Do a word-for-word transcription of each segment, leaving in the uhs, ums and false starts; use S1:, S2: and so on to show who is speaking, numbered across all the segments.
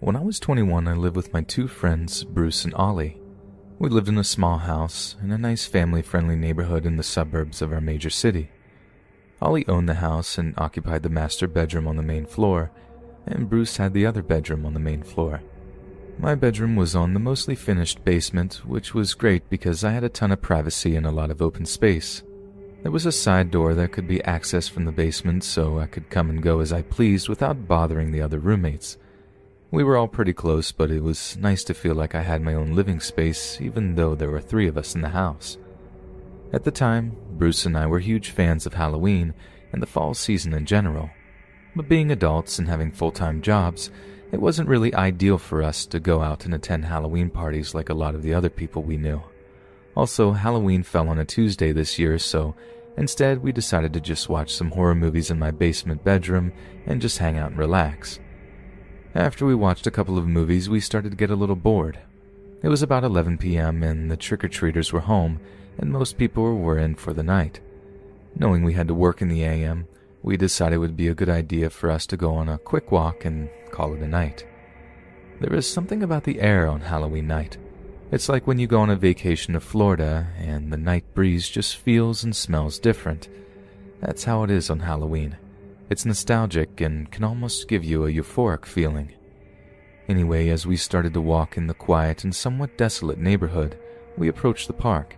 S1: When I was twenty-one, I lived with my two friends, Bruce and Ollie. We lived in a small house in a nice family-friendly neighborhood in the suburbs of our major city. Ollie owned the house and occupied the master bedroom on the main floor, and Bruce had the other bedroom on the main floor. My bedroom was on the mostly finished basement, which was great because I had a ton of privacy and a lot of open space. There was a side door that could be accessed from the basement, so I could come and go as I pleased without bothering the other roommates. We were all pretty close, but it was nice to feel like I had my own living space, even though there were three of us in the house. At the time, Bruce and I were huge fans of Halloween and the fall season in general. But being adults and having full-time jobs, it wasn't really ideal for us to go out and attend Halloween parties like a lot of the other people we knew. Also, Halloween fell on a Tuesday this year, so instead we decided to just watch some horror movies in my basement bedroom and just hang out and relax. After we watched a couple of movies, we started to get a little bored. It was about eleven p.m. and the trick-or-treaters were home, and most people were in for the night. Knowing we had to work in the a m, we decided it would be a good idea for us to go on a quick walk and call it a night. There is something about the air on Halloween night. It's like when you go on a vacation to Florida and the night breeze just feels and smells different. That's how it is on Halloween. It's nostalgic and can almost give you a euphoric feeling. Anyway, as we started to walk in the quiet and somewhat desolate neighborhood, we approached the park.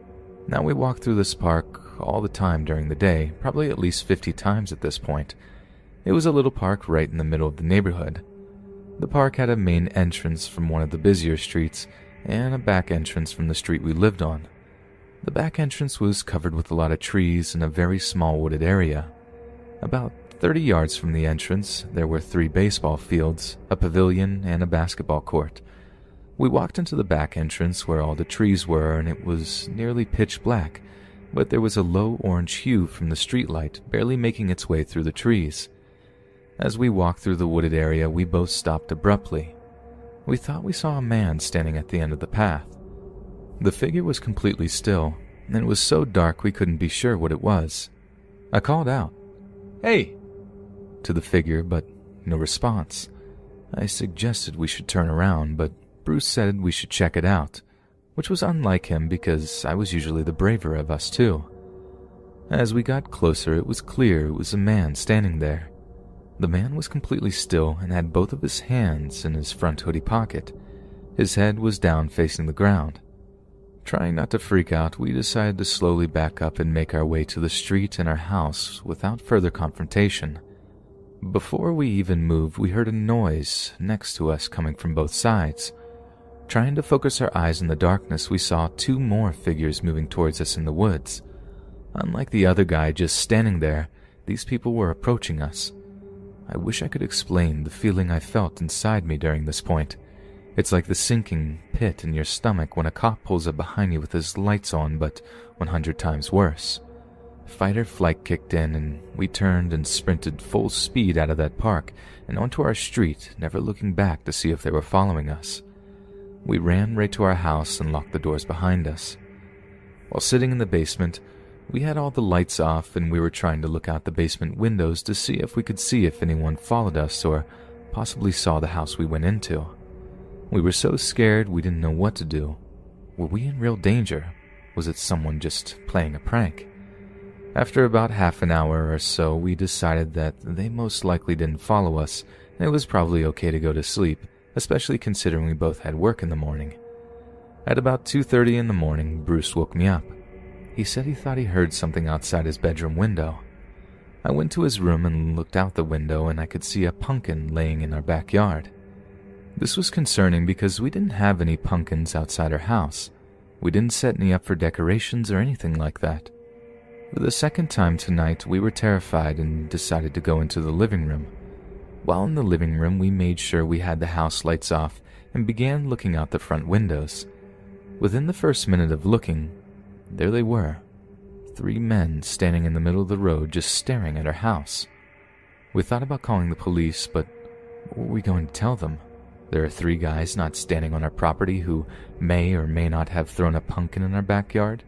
S1: Now we walk through this park all the time during the day, probably at least fifty times at this point. It was a little park right in the middle of the neighborhood. The park had a main entrance from one of the busier streets and a back entrance from the street we lived on. The back entrance was covered with a lot of trees and a very small wooded area. About thirty yards from the entrance, there were three baseball fields, a pavilion, and a basketball court. We walked into the back entrance where all the trees were, and it was nearly pitch black, but there was a low orange hue from the streetlight barely making its way through the trees. As we walked through the wooded area, we both stopped abruptly. We thought we saw a man standing at the end of the path. The figure was completely still, and it was so dark we couldn't be sure what it was. I called out, "Hey!" to the figure, but no response. I suggested we should turn around, but Bruce said we should check it out, which was unlike him because I was usually the braver of us two. As we got closer, it was clear it was a man standing there. The man was completely still and had both of his hands in his front hoodie pocket. His head was down facing the ground. Trying not to freak out, we decided to slowly back up and make our way to the street and our house without further confrontation. Before we even moved, we heard a noise next to us coming from both sides. Trying to focus our eyes in the darkness, we saw two more figures moving towards us in the woods. Unlike the other guy just standing there, these people were approaching us. I wish I could explain the feeling I felt inside me during this point. It's like the sinking pit in your stomach when a cop pulls up behind you with his lights on, but one hundred times worse. Fight or flight kicked in, and we turned and sprinted full speed out of that park and onto our street, never looking back to see if they were following us. We ran right to our house and locked the doors behind us. While sitting in the basement, we had all the lights off and we were trying to look out the basement windows to see if we could see if anyone followed us or possibly saw the house we went into. We were so scared we didn't know what to do. Were we in real danger? Was it someone just playing a prank? After about half an hour or so, we decided that they most likely didn't follow us and it was probably okay to go to sleep, especially considering we both had work in the morning. At about two thirty in the morning, Bruce woke me up. He said he thought he heard something outside his bedroom window. I went to his room and looked out the window and I could see a pumpkin laying in our backyard. This was concerning because we didn't have any pumpkins outside our house. We didn't set any up for decorations or anything like that. For the second time tonight, we were terrified and decided to go into the living room. While in the living room, we made sure we had the house lights off and began looking out the front windows. Within the first minute of looking, there they were, three men standing in the middle of the road just staring at our house. We thought about calling the police, but what were we going to tell them? There are three guys not standing on our property who may or may not have thrown a pumpkin in our backyard.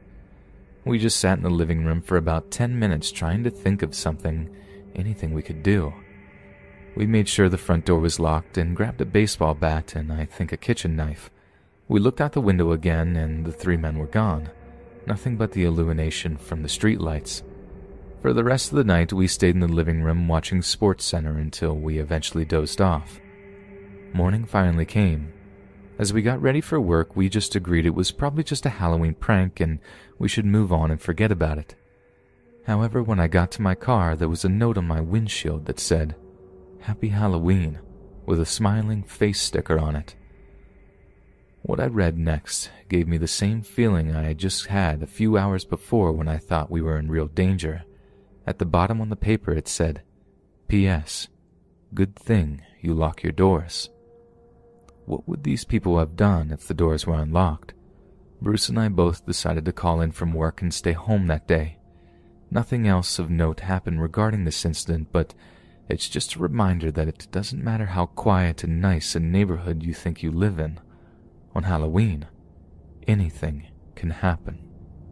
S1: We just sat in the living room for about ten minutes trying to think of something, anything we could do. We made sure the front door was locked and grabbed a baseball bat and I think a kitchen knife. We looked out the window again and the three men were gone. Nothing but the illumination from the streetlights. For the rest of the night, we stayed in the living room watching SportsCenter until we eventually dozed off. Morning finally came. As we got ready for work, we just agreed it was probably just a Halloween prank and we should move on and forget about it. However, when I got to my car, there was a note on my windshield that said, "Happy Halloween," with a smiling face sticker on it. What I read next gave me the same feeling I had just had a few hours before when I thought we were in real danger. At the bottom on the paper it said, P S Good thing you lock your doors. What would these people have done if the doors were unlocked? Bruce and I both decided to call in from work and stay home that day. Nothing else of note happened regarding this incident, but it's just a reminder that it doesn't matter how quiet and nice a neighborhood you think you live in. On Halloween, anything can happen.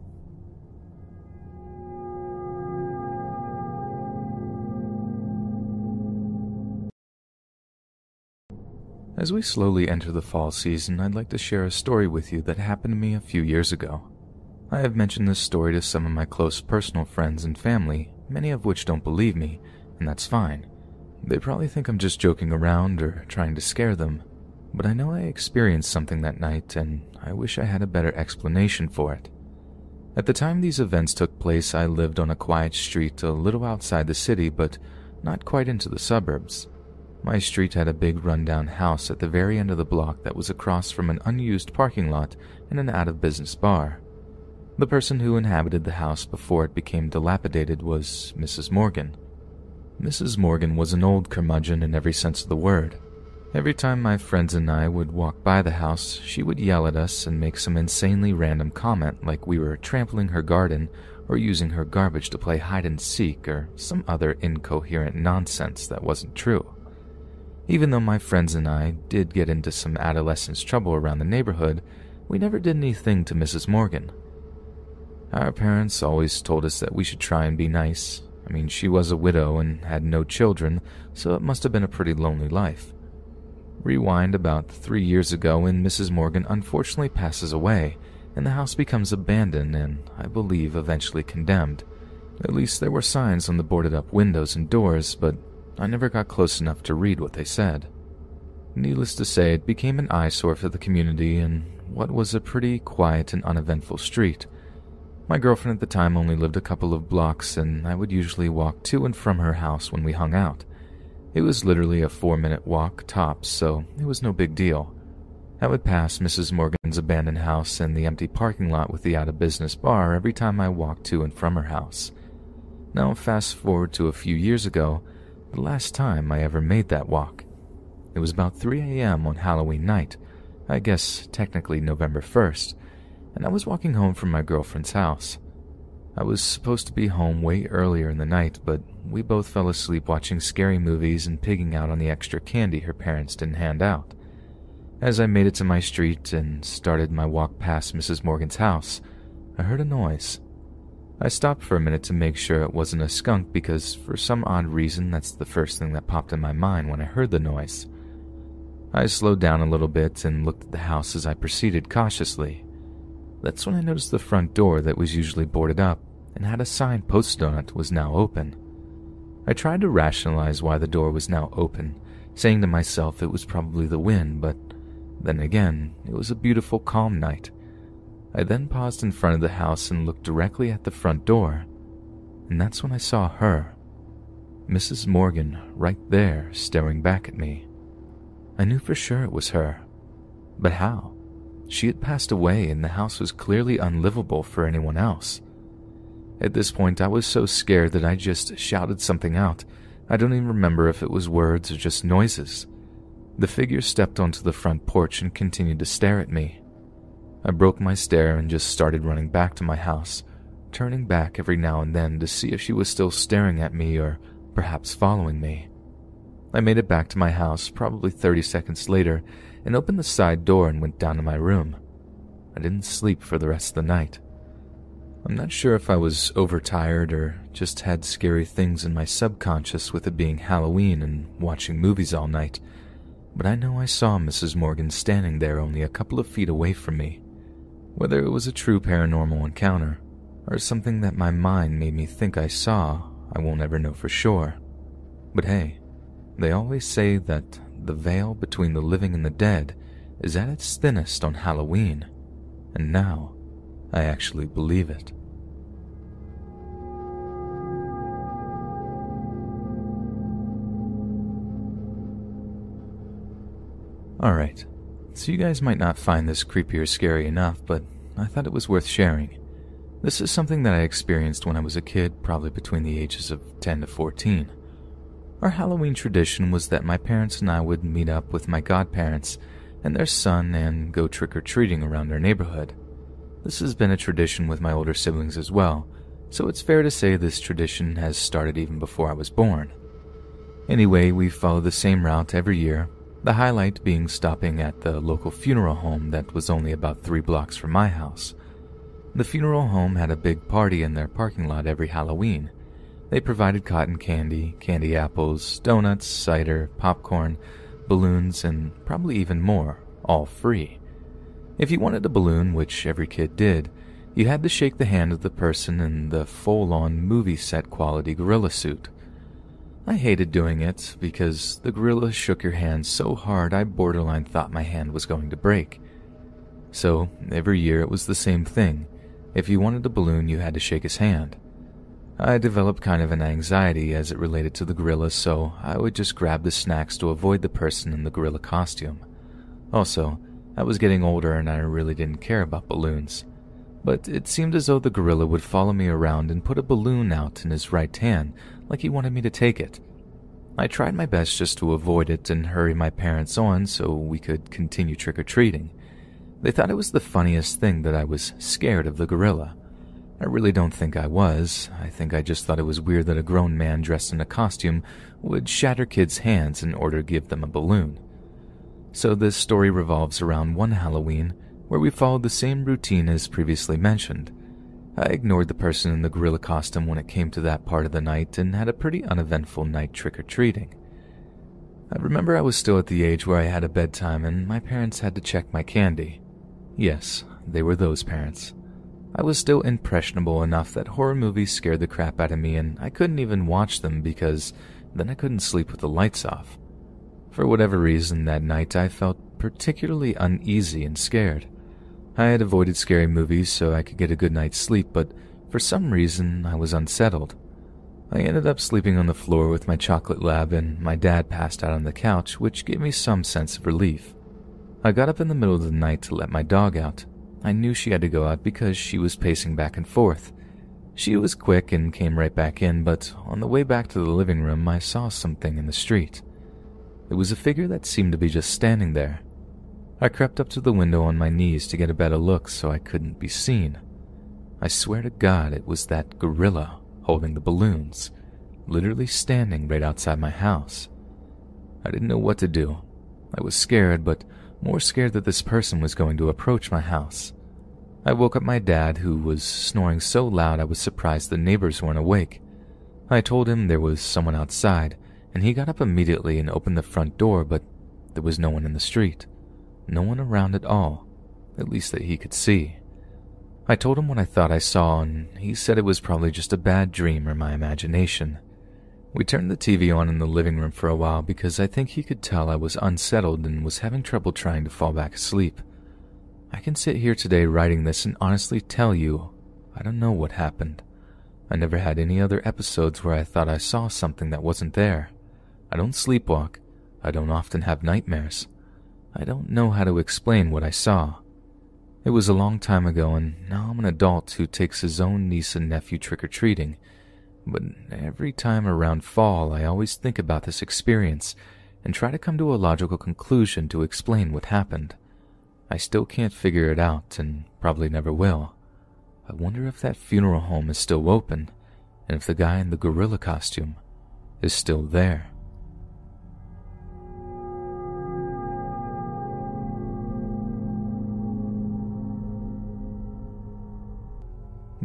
S1: As we slowly enter the fall season, I'd like to share a story with you that happened to me a few years ago. I have mentioned this story to some of my close personal friends and family, many of which don't believe me, and that's fine. They probably think I'm just joking around or trying to scare them, but I know I experienced something that night and I wish I had a better explanation for it. At the time these events took place, I lived on a quiet street a little outside the city, but not quite into the suburbs. My street had a big rundown house at the very end of the block that was across from an unused parking lot and an out-of-business bar. The person who inhabited the house before it became dilapidated was Missus Morgan. Missus Morgan was an old curmudgeon in every sense of the word. Every time my friends and I would walk by the house, she would yell at us and make some insanely random comment like we were trampling her garden or using her garbage to play hide-and-seek or some other incoherent nonsense that wasn't true. Even though my friends and I did get into some adolescence trouble around the neighborhood, we never did anything to Missus Morgan. Our parents always told us that we should try and be nice. I mean, she was a widow and had no children, so it must have been a pretty lonely life. Rewind about three years ago and Missus Morgan unfortunately passes away, and the house becomes abandoned and, I believe, eventually condemned. At least there were signs on the boarded-up windows and doors, but I never got close enough to read what they said. Needless to say, it became an eyesore for the community in what was a pretty quiet and uneventful street. My girlfriend at the time only lived a couple of blocks, and I would usually walk to and from her house when we hung out. It was literally a four-minute walk tops, so it was no big deal. I would pass Missus Morgan's abandoned house and the empty parking lot with the out-of-business bar every time I walked to and from her house. Now fast forward to a few years ago, the last time I ever made that walk. It was about three a.m. on Halloween night, I guess technically November first, and I was walking home from my girlfriend's house. I was supposed to be home way earlier in the night, but we both fell asleep watching scary movies and pigging out on the extra candy her parents didn't hand out. As I made it to my street and started my walk past Missus Morgan's house, I heard a noise. I stopped for a minute to make sure it wasn't a skunk because for some odd reason that's the first thing that popped in my mind when I heard the noise. I slowed down a little bit and looked at the house as I proceeded cautiously. That's when I noticed the front door that was usually boarded up and had a sign posted on it was now open. I tried to rationalize why the door was now open, saying to myself it was probably the wind, but then again, it was a beautiful, calm night. I then paused in front of the house and looked directly at the front door, and that's when I saw her, Missus Morgan, right there, staring back at me. I knew for sure it was her. But how? She had passed away and the house was clearly unlivable for anyone else. At this point, I was so scared that I just shouted something out. I don't even remember if it was words or just noises. The figure stepped onto the front porch and continued to stare at me. I broke my stare and just started running back to my house, turning back every now and then to see if she was still staring at me or perhaps following me. I made it back to my house probably thirty seconds later and opened the side door and went down to my room. I didn't sleep for the rest of the night. I'm not sure if I was overtired or just had scary things in my subconscious with it being Halloween and watching movies all night, but I know I saw Missus Morgan standing there only a couple of feet away from me. Whether it was a true paranormal encounter, or something that my mind made me think I saw, I won't ever know for sure. But hey, they always say that the veil between the living and the dead is at its thinnest on Halloween, and now I actually believe it. Alright, so you guys might not find this creepy or scary enough, but I thought it was worth sharing. This is something that I experienced when I was a kid, probably between the ages of ten to fourteen. Our Halloween tradition was that my parents and I would meet up with my godparents and their son and go trick-or-treating around our neighborhood. This has been a tradition with my older siblings as well, so it's fair to say this tradition has started even before I was born. Anyway, we follow the same route every year, the highlight being stopping at the local funeral home that was only about three blocks from my house. The funeral home had a big party in their parking lot every Halloween. They provided cotton candy, candy apples, donuts, cider, popcorn, balloons, and probably even more, all free. If you wanted a balloon, which every kid did, you had to shake the hand of the person in the full-on movie set quality gorilla suit. I hated doing it because the gorilla shook your hand so hard I borderline thought my hand was going to break. So every year it was the same thing. If you wanted a balloon, you had to shake his hand. I developed kind of an anxiety as it related to the gorilla, so I would just grab the snacks to avoid the person in the gorilla costume. Also, I was getting older and I really didn't care about balloons. But it seemed as though the gorilla would follow me around and put a balloon out in his right hand, like he wanted me to take it. I tried my best just to avoid it and hurry my parents on so we could continue trick-or-treating. They thought it was the funniest thing that I was scared of the gorilla. I really don't think I was. I think I just thought it was weird that a grown man dressed in a costume would shatter kids' hands in order to give them a balloon. So this story revolves around one Halloween where we followed the same routine as previously mentioned. I ignored the person in the gorilla costume when it came to that part of the night and had a pretty uneventful night trick-or-treating. I remember I was still at the age where I had a bedtime and my parents had to check my candy. Yes, they were those parents. I was still impressionable enough that horror movies scared the crap out of me and I couldn't even watch them because then I couldn't sleep with the lights off. For whatever reason that night I felt particularly uneasy and scared. I had avoided scary movies so I could get a good night's sleep, but for some reason I was unsettled. I ended up sleeping on the floor with my chocolate lab and my dad passed out on the couch, which gave me some sense of relief. I got up in the middle of the night to let my dog out. I knew she had to go out because she was pacing back and forth. She was quick and came right back in, but on the way back to the living room I saw something in the street. It was a figure that seemed to be just standing there. I crept up to the window on my knees to get a better look so I couldn't be seen. I swear to God it was that gorilla holding the balloons, literally standing right outside my house. I didn't know what to do. I was scared, but more scared that this person was going to approach my house. I woke up my dad, who was snoring so loud I was surprised the neighbors weren't awake. I told him there was someone outside, and he got up immediately and opened the front door, but there was no one in the street. No one around at all, at least that he could see. I told him what I thought I saw, and he said it was probably just a bad dream or my imagination. We turned the T V on in the living room for a while because I think he could tell I was unsettled and was having trouble trying to fall back asleep. I can sit here today writing this and honestly tell you, I don't know what happened. I never had any other episodes where I thought I saw something that wasn't there. I don't sleepwalk. I don't often have nightmares. I don't know how to explain what I saw. It was a long time ago, and now I'm an adult who takes his own niece and nephew trick-or-treating. But every time around fall, I always think about this experience and try to come to a logical conclusion to explain what happened. I still can't figure it out, and probably never will. I wonder if that funeral home is still open, and if the guy in the gorilla costume is still there.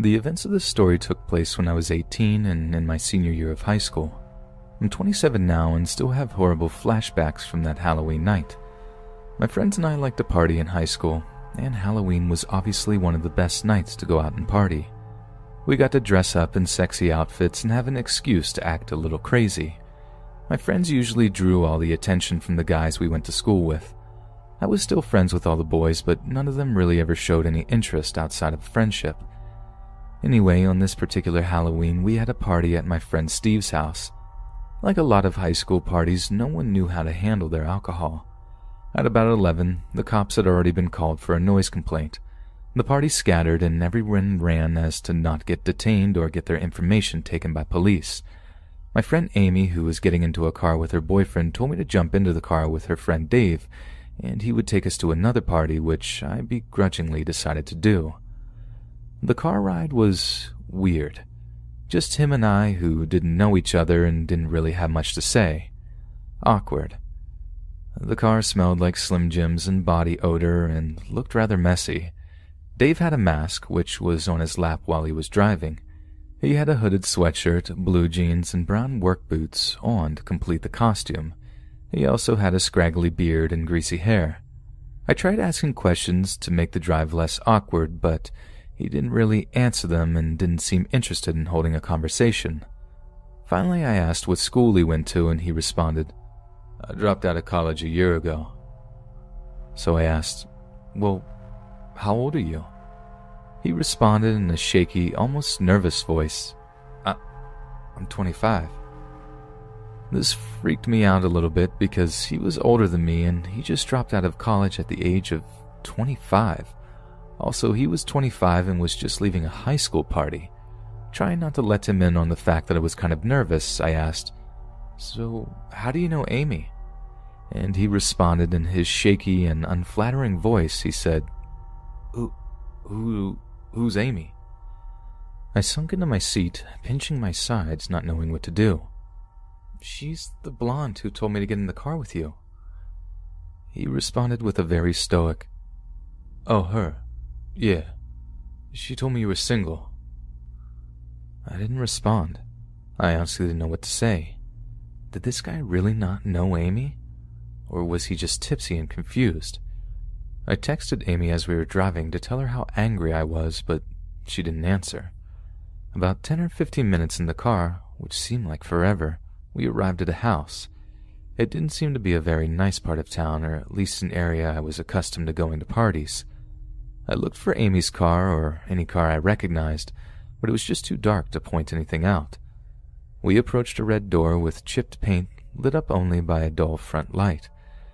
S1: The events of this story took place when I was eighteen and in my senior year of high school. I'm twenty-seven now and still have horrible flashbacks from that Halloween night. My friends and I liked to party in high school, and Halloween was obviously one of the best nights to go out and party. We got to dress up in sexy outfits and have an excuse to act a little crazy. My friends usually drew all the attention from the guys we went to school with. I was still friends with all the boys, but none of them really ever showed any interest outside of friendship. Anyway, on this particular Halloween, we had a party at my friend Steve's house. Like a lot of high school parties, no one knew how to handle their alcohol. At about eleven, the cops had already been called for a noise complaint. The party scattered and everyone ran as to not get detained or get their information taken by police. My friend Amy, who was getting into a car with her boyfriend, told me to jump into the car with her friend Dave, and he would take us to another party, which I begrudgingly decided to do. The car ride was weird. Just him and I, who didn't know each other and didn't really have much to say. Awkward. The car smelled like Slim Jims and body odor and looked rather messy. Dave had a mask, which was on his lap while he was driving. He had a hooded sweatshirt, blue jeans, and brown work boots on to complete the costume. He also had a scraggly beard and greasy hair. I tried asking questions to make the drive less awkward, but he didn't really answer them and didn't seem interested in holding a conversation. Finally, I asked what school he went to, and he responded, "I dropped out of college a year ago." So I asked, "Well, how old are you?" He responded in a shaky, almost nervous voice, I- I'm twenty-five. This freaked me out a little bit because he was older than me and he just dropped out of college at the age of twenty-five. Also, he was twenty-five and was just leaving a high school party. Trying not to let him in on the fact that I was kind of nervous, I asked, "So, how do you know Amy?" And he responded in his shaky and unflattering voice. He said, Who, who, who's Amy?" I sunk into my seat, pinching my sides, not knowing what to do. "She's the blonde who told me to get in the car with you." He responded with a very stoic, "Oh, her? Yeah. She told me you were single." I didn't respond. I honestly didn't know what to say. Did this guy really not know Amy? Or was he just tipsy and confused? I texted Amy as we were driving to tell her how angry I was, but she didn't answer. About ten or fifteen minutes in the car, which seemed like forever, we arrived at a house. It didn't seem to be a very nice part of town, or at least an area I was accustomed to going to parties. I looked for Amy's car or any car I recognized, but it was just too dark to point anything out. We approached a red door with chipped paint lit up only by a dull front light.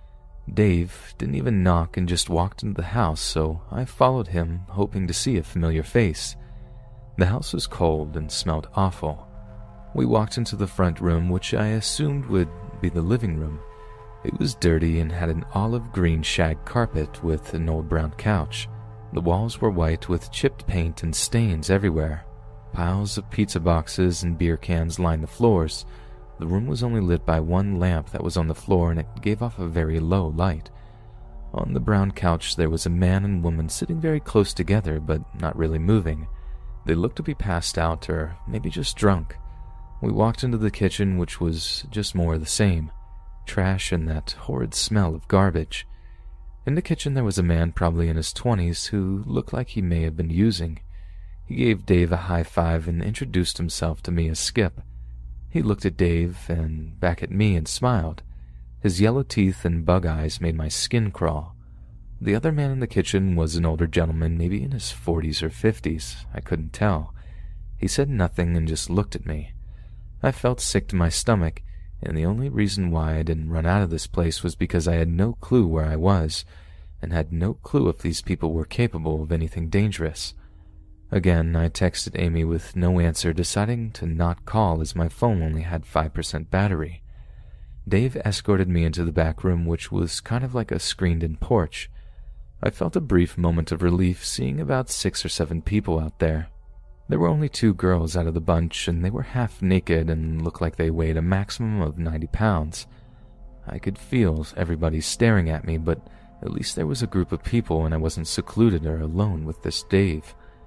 S1: Dave didn't even knock and just walked into the house, so I followed him, hoping to see a familiar face. The house was cold and smelled awful. We walked into the front room, which I assumed would be the living room. It was dirty and had an olive green shag carpet with an old brown couch. The walls were white with chipped paint and stains everywhere. Piles of pizza boxes and beer cans lined the floors. The room was only lit by one lamp that was on the floor, and it gave off a very low light. On the brown couch there was a man and woman sitting very close together, but not really moving. They looked to be passed out or maybe just drunk. We walked into the kitchen, which was just more of the same. Trash and that horrid smell of garbage. In the kitchen there was a man probably in his twenties who looked like he may have been using. He gave Dave a high five and introduced himself to me as Skip. He looked at Dave and back at me and smiled. His yellow teeth and bug eyes made my skin crawl. The other man in the kitchen was an older gentleman, maybe in his forties or fifties. I couldn't tell. He said nothing and just looked at me. I felt sick to my stomach, and the only reason why I didn't run out of this place was because I had no clue where I was, and had no clue if these people were capable of anything dangerous. Again, I texted Amy with no answer, deciding to not call as my phone only had five percent battery. Dave escorted me into the back room, which was kind of like a screened-in porch. I felt a brief moment of relief seeing about six or seven people out there. There were only two girls out of the bunch, and they were half naked and looked like they weighed a maximum of ninety pounds. I could feel everybody staring at me, but at least there was a group of people and I wasn't secluded or alone with this Dave.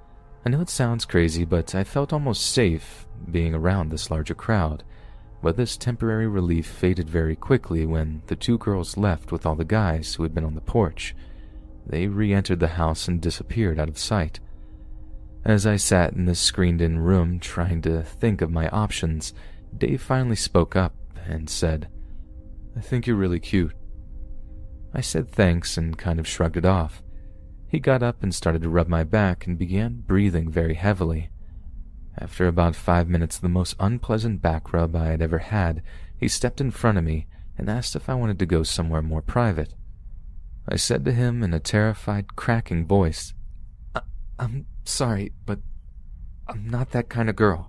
S1: I know it sounds crazy, but I felt almost safe being around this larger crowd, but this temporary relief faded very quickly when the two girls left with all the guys who had been on the porch. They re-entered the house and disappeared out of sight. As I sat in this screened-in room trying to think of my options, Dave finally spoke up and said, "I think you're really cute." I said thanks and kind of shrugged it off. He got up and started to rub my back and began breathing very heavily. After about five minutes of the most unpleasant back rub I had ever had, he stepped in front of me and asked if I wanted to go somewhere more private. I said to him in a terrified, cracking voice, I- I'm sorry, but I'm not that kind of girl."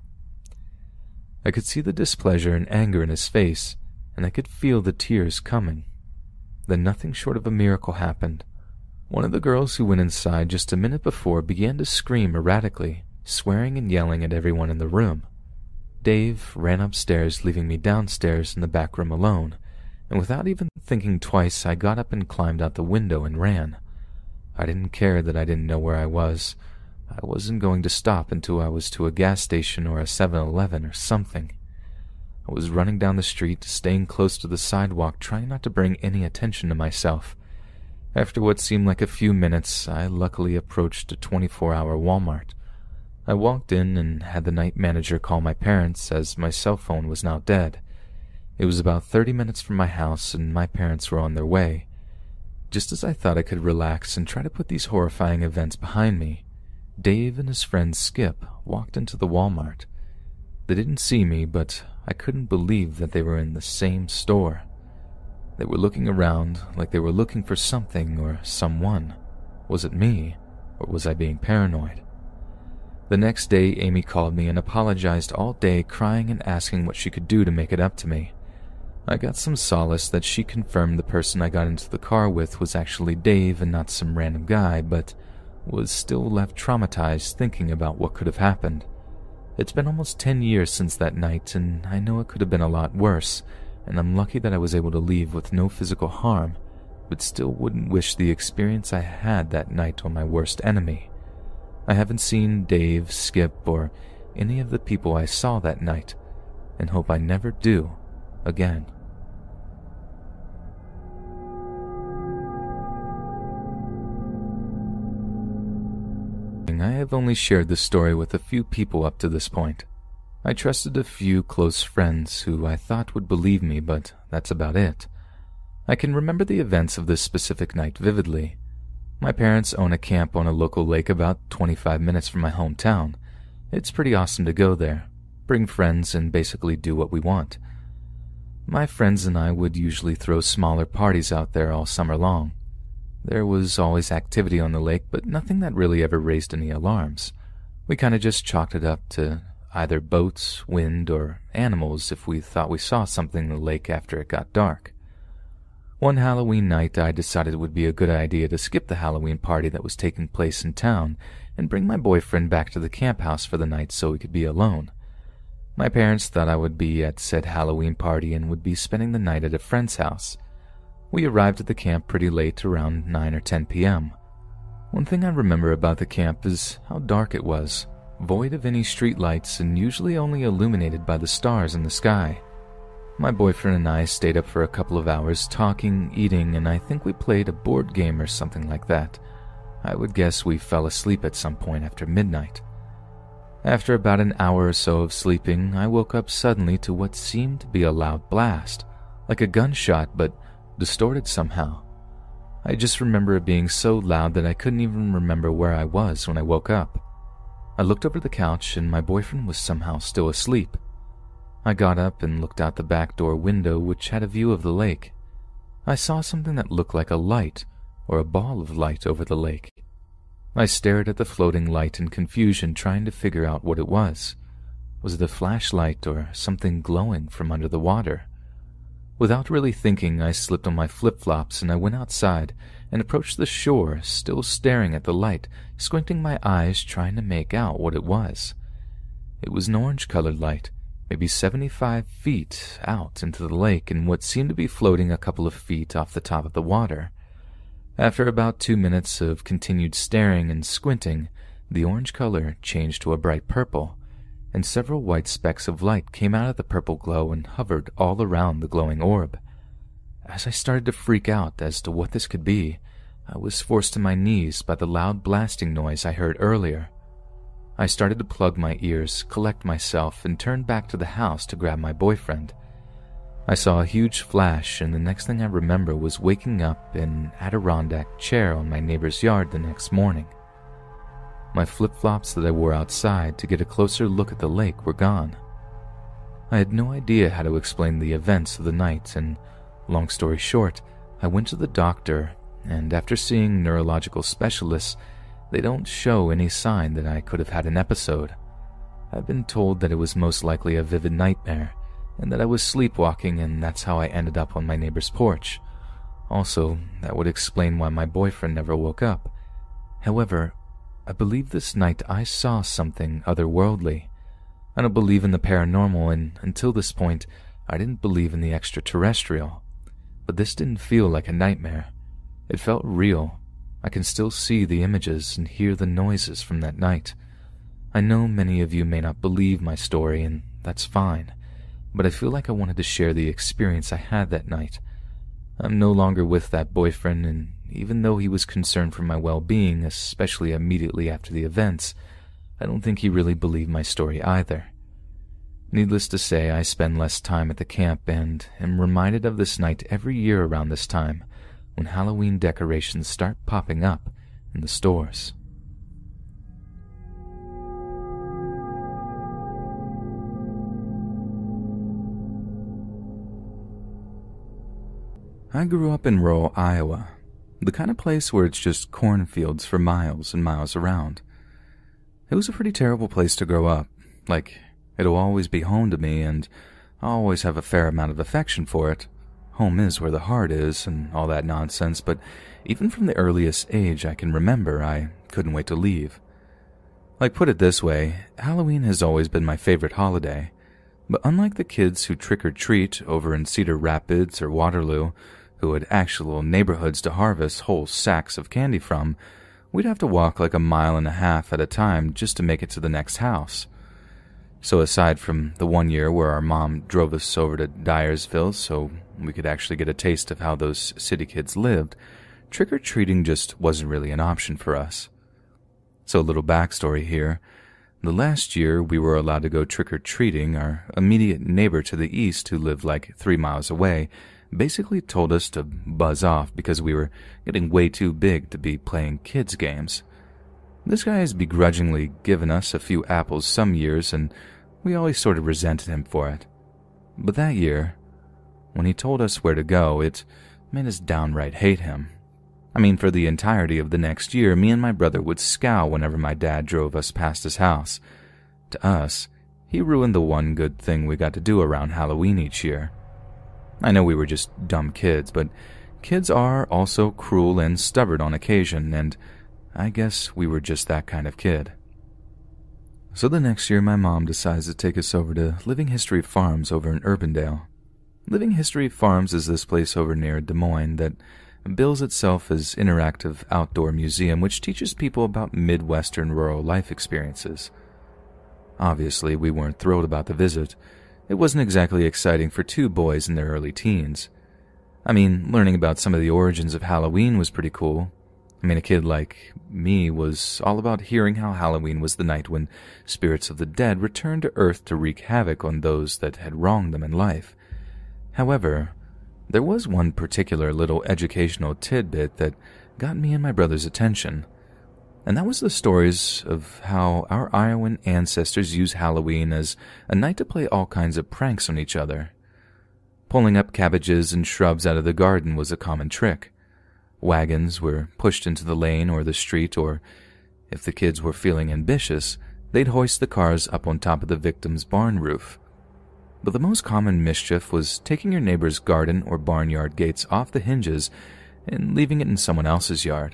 S1: I could see the displeasure and anger in his face, and I could feel the tears coming. Then nothing short of a miracle happened. One of the girls who went inside just a minute before began to scream erratically, swearing and yelling at everyone in the room. Dave ran upstairs, leaving me downstairs in the back room alone, and without even thinking twice, I got up and climbed out the window and ran. I didn't care that I didn't know where I was. I wasn't going to stop until I was to a gas station or a seven eleven or something. I was running down the street, staying close to the sidewalk, trying not to bring any attention to myself. After what seemed like a few minutes, I luckily approached a twenty-four hour Walmart. I walked in and had the night manager call my parents, as my cell phone was now dead. It was about thirty minutes from my house, and my parents were on their way. Just as I thought I could relax and try to put these horrifying events behind me, Dave and his friend Skip walked into the Walmart. They didn't see me, but I couldn't believe that they were in the same store. They were looking around like they were looking for something or someone. Was it me, or was I being paranoid? The next day, Amy called me and apologized all day, crying and asking what she could do to make it up to me. I got some solace that she confirmed the person I got into the car with was actually Dave and not some random guy, but was still left traumatized thinking about what could have happened. It's been almost ten years since that night, and I know it could have been a lot worse, and I'm lucky that I was able to leave with no physical harm, but still wouldn't wish the experience I had that night on my worst enemy. I haven't seen Dave, Skip, or any of the people I saw that night, and hope I never do again. I have only shared this story with a few people up to this point. I trusted a few close friends who I thought would believe me, but that's about it. I can remember the events of this specific night vividly. My parents own a camp on a local lake about twenty-five minutes from my hometown. It's pretty awesome to go there, bring friends, and basically do what we want. My friends and I would usually throw smaller parties out there all summer long. There was always activity on the lake, but nothing that really ever raised any alarms. We kind of just chalked it up to either boats, wind, or animals if we thought we saw something in the lake after it got dark. One Halloween night, I decided it would be a good idea to skip the Halloween party that was taking place in town and bring my boyfriend back to the camp house for the night so we could be alone. My parents thought I would be at said Halloween party and would be spending the night at a friend's house. We arrived at the camp pretty late, around nine or ten p m One thing I remember about the camp is how dark it was, void of any street lights and usually only illuminated by the stars in the sky. My boyfriend and I stayed up for a couple of hours talking, eating, and I think we played a board game or something like that. I would guess we fell asleep at some point after midnight. After about an hour or so of sleeping, I woke up suddenly to what seemed to be a loud blast, like a gunshot but distorted somehow. I just remember it being so loud that I couldn't even remember where I was when I woke up. I looked over the couch and my boyfriend was somehow still asleep. I got up and looked out the back door window, which had a view of the lake. I saw something that looked like a light or a ball of light over the lake. I stared at the floating light in confusion, trying to figure out what it was. Was it a flashlight or something glowing from under the water? Without really thinking, I slipped on my flip-flops and I went outside and approached the shore, still staring at the light, squinting my eyes trying to make out what it was. It was an orange-colored light, maybe seventy-five feet out into the lake and what seemed to be floating a couple of feet off the top of the water. After about two minutes of continued staring and squinting, The orange color changed to a bright purple, and several white specks of light came out of the purple glow and hovered all around the glowing orb. As I started to freak out as to what this could be, I was forced to my knees by the loud blasting noise I heard earlier. I started to plug my ears, collect myself, and turn back to the house to grab my boyfriend. I saw a huge flash, and the next thing I remember was waking up in an Adirondack chair on my neighbor's yard the next morning. My flip-flops that I wore outside to get a closer look at the lake were gone. I had no idea how to explain the events of the night, and long story short, I went to the doctor, and after seeing neurological specialists, they don't show any sign that I could have had an episode. I've been told that it was most likely a vivid nightmare, and that I was sleepwalking, and that's how I ended up on my neighbor's porch. Also, that would explain why my boyfriend never woke up. However, I believe this night I saw something otherworldly. I don't believe in the paranormal, and until this point, I didn't believe in the extraterrestrial. But this didn't feel like a nightmare. It felt real. I can still see the images and hear the noises from that night. I know many of you may not believe my story, and that's fine, but I feel like I wanted to share the experience I had that night. I'm no longer with that boyfriend, and even though he was concerned for my well-being, especially immediately after the events, I don't think he really believed my story either. Needless to say, I spend less time at the camp and am reminded of this night every year around this time, when Halloween decorations start popping up in the stores. I grew up in rural Iowa, the kind of place where it's just cornfields for miles and miles around. It was a pretty terrible place to grow up. Like, it'll always be home to me, and I'll always have a fair amount of affection for it. Home is where the heart is, and all that nonsense, but even from the earliest age I can remember, I couldn't wait to leave. Like, put it this way, Halloween has always been my favorite holiday. But unlike the kids who trick-or-treat over in Cedar Rapids or Waterloo, who had actual neighborhoods to harvest whole sacks of candy from, we'd have to walk like a mile and a half at a time just to make it to the next house. So aside from the one year where our mom drove us over to Dyersville so we could actually get a taste of how those city kids lived, trick-or-treating just wasn't really an option for us. So a little backstory here. The last year we were allowed to go trick-or-treating, our immediate neighbor to the east, who lived like three miles away, basically told us to buzz off because we were getting way too big to be playing kids' games. This guy has begrudgingly given us a few apples some years, and we always sort of resented him for it. But that year, when he told us where to go, it made us downright hate him. I mean, for the entirety of the next year, me and my brother would scowl whenever my dad drove us past his house. To us, he ruined the one good thing we got to do around Halloween each year. I know we were just dumb kids, but kids are also cruel and stubborn on occasion, and I guess we were just that kind of kid. So the next year, my mom decides to take us over to Living History Farms over in Urbandale. Living History Farms is this place over near Des Moines that bills itself as interactive outdoor museum which teaches people about Midwestern rural life experiences. Obviously, we weren't thrilled about the visit. It wasn't exactly exciting for two boys in their early teens. I mean, learning about some of the origins of Halloween was pretty cool. I mean, a kid like me was all about hearing how Halloween was the night when spirits of the dead returned to Earth to wreak havoc on those that had wronged them in life. However, there was one particular little educational tidbit that got me and my brother's attention, and that was the stories of how our Iowan ancestors used Halloween as a night to play all kinds of pranks on each other. Pulling up cabbages and shrubs out of the garden was a common trick. Wagons were pushed into the lane or the street, or if the kids were feeling ambitious, they'd hoist the cars up on top of the victim's barn roof. But the most common mischief was taking your neighbor's garden or barnyard gates off the hinges and leaving it in someone else's yard.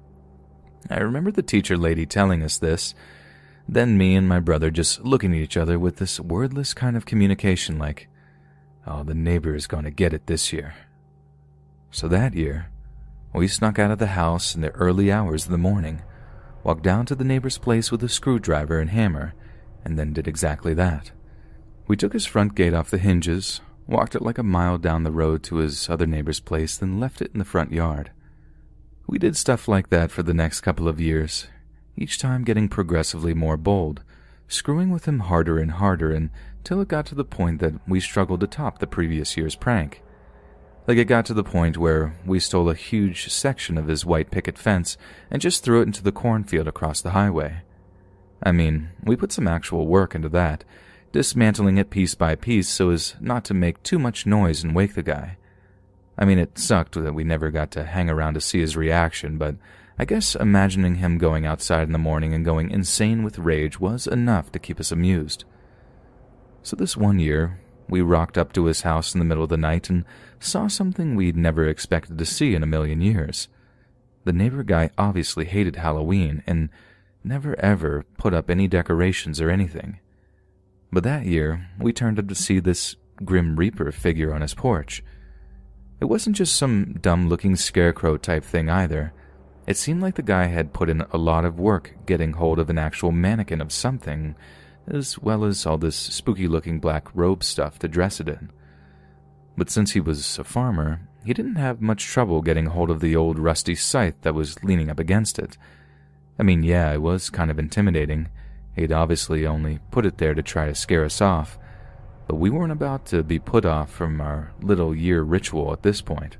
S1: I remember the teacher lady telling us this, then me and my brother just looking at each other with this wordless kind of communication like, oh, the neighbor is going to get it this year. So that year, we snuck out of the house in the early hours of the morning, walked down to the neighbor's place with a screwdriver and hammer, and then did exactly that. We took his front gate off the hinges, walked it like a mile down the road to his other neighbor's place, then left it in the front yard. We did stuff like that for the next couple of years, each time getting progressively more bold, screwing with him harder and harder until it got to the point that we struggled to top the previous year's prank. Like it got to the point where we stole a huge section of his white picket fence and just threw it into the cornfield across the highway. I mean, we put some actual work into that, dismantling it piece by piece so as not to make too much noise and wake the guy. I mean, it sucked that we never got to hang around to see his reaction, but I guess imagining him going outside in the morning and going insane with rage was enough to keep us amused. So this one year, we rocked up to his house in the middle of the night and saw something we'd never expected to see in a million years. The neighbor guy obviously hated Halloween and never ever put up any decorations or anything. But that year, we turned up to see this Grim Reaper figure on his porch. It wasn't just some dumb-looking scarecrow type thing either. It seemed like the guy had put in a lot of work getting hold of an actual mannequin of something, as well as all this spooky-looking black robe stuff to dress it in. But since he was a farmer, he didn't have much trouble getting hold of the old rusty scythe that was leaning up against it. I mean, yeah, it was kind of intimidating. He'd obviously only put it there to try to scare us off, but we weren't about to be put off from our little year ritual at this point.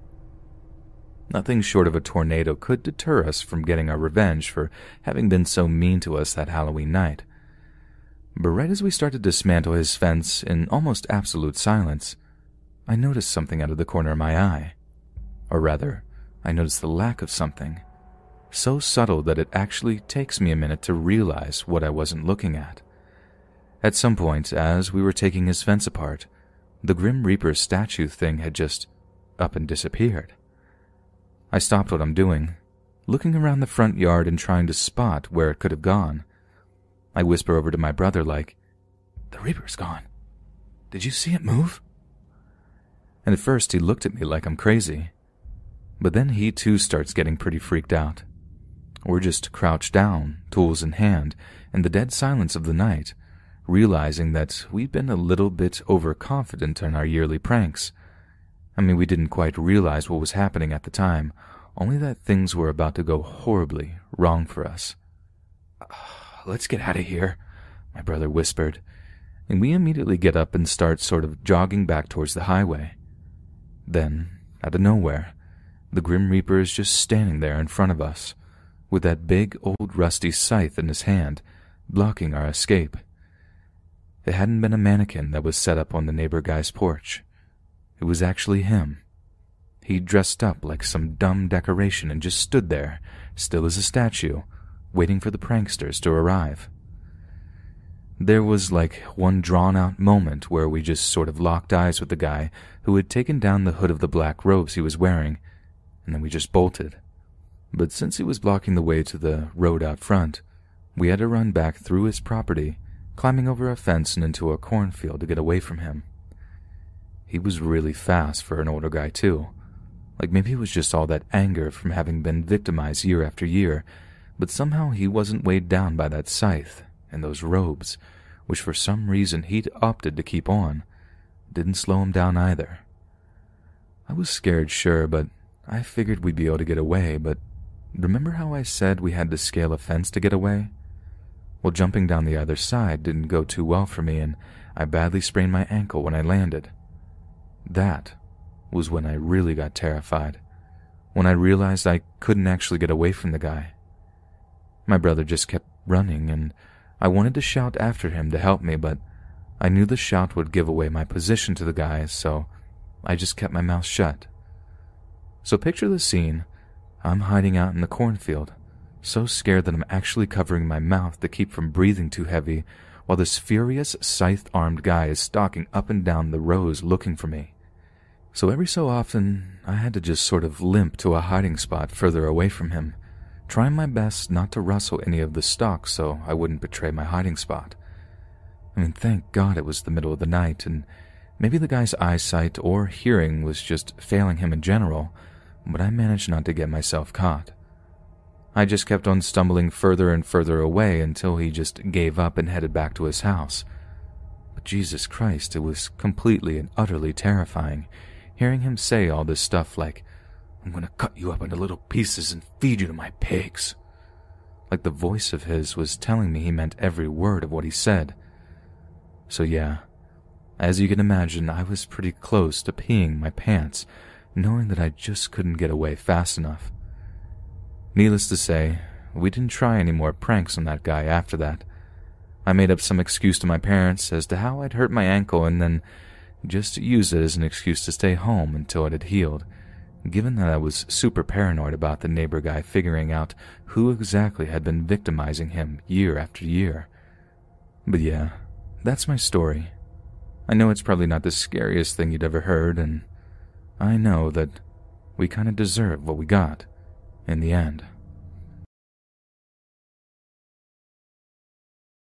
S1: Nothing short of a tornado could deter us from getting our revenge for having been so mean to us that Halloween night. But right as we started to dismantle his fence in almost absolute silence, I noticed something out of the corner of my eye. Or rather, I noticed the lack of something. So subtle that it actually takes me a minute to realize what I wasn't looking at. At some point, as we were taking his fence apart, the Grim Reaper statue thing had just up and disappeared. I stopped what I'm doing, looking around the front yard and trying to spot where it could have gone. I whisper over to my brother like, "The Reaper's gone. Did you see it move?" And at first he looked at me like I'm crazy. But then he too starts getting pretty freaked out. We're just crouched down, tools in hand, in the dead silence of the night, realizing that we'd been a little bit overconfident in our yearly pranks. I mean, we didn't quite realize what was happening at the time, only that things were about to go horribly wrong for us. "Let's get out of here," my brother whispered, and we immediately get up and start sort of jogging back towards the highway. Then, out of nowhere, the Grim Reaper is just standing there in front of us, with that big old rusty scythe in his hand, blocking our escape. It hadn't been a mannequin that was set up on the neighbor guy's porch. It was actually him. He dressed up like some dumb decoration and just stood there, still as a statue, waiting for the pranksters to arrive. There was like one drawn-out moment where we just sort of locked eyes with the guy who had taken down the hood of the black robes he was wearing, and then we just bolted. But since he was blocking the way to the road out front, we had to run back through his property, climbing over a fence and into a cornfield to get away from him. He was really fast for an older guy too. Like maybe it was just all that anger from having been victimized year after year, but somehow he wasn't weighed down by that scythe and those robes, which for some reason he'd opted to keep on. Didn't slow him down either. I was scared, sure, but I figured we'd be able to get away, but remember how I said we had to scale a fence to get away? Well, jumping down the other side didn't go too well for me, and I badly sprained my ankle when I landed. That was when I really got terrified, when I realized I couldn't actually get away from the guy. My brother just kept running, and I wanted to shout after him to help me, but I knew the shout would give away my position to the guy, so I just kept my mouth shut. So picture the scene. I'm hiding out in the cornfield, so scared that I'm actually covering my mouth to keep from breathing too heavy, while this furious, scythe-armed guy is stalking up and down the rows looking for me. So every so often, I had to just sort of limp to a hiding spot further away from him, trying my best not to rustle any of the stalks so I wouldn't betray my hiding spot. I mean, thank God it was the middle of the night, and maybe the guy's eyesight or hearing was just failing him in general, but I managed not to get myself caught. I just kept on stumbling further and further away until he just gave up and headed back to his house. But Jesus Christ, it was completely and utterly terrifying, hearing him say all this stuff like, "I'm gonna cut you up into little pieces and feed you to my pigs." Like the voice of his was telling me he meant every word of what he said. So yeah, as you can imagine, I was pretty close to peeing my pants, knowing that I just couldn't get away fast enough. Needless to say, we didn't try any more pranks on that guy after that. I made up some excuse to my parents as to how I'd hurt my ankle and then just used it as an excuse to stay home until it had healed, given that I was super paranoid about the neighbor guy figuring out who exactly had been victimizing him year after year. But yeah, that's my story. I know it's probably not the scariest thing you'd ever heard, and I know that we kind of deserve what we got in the end.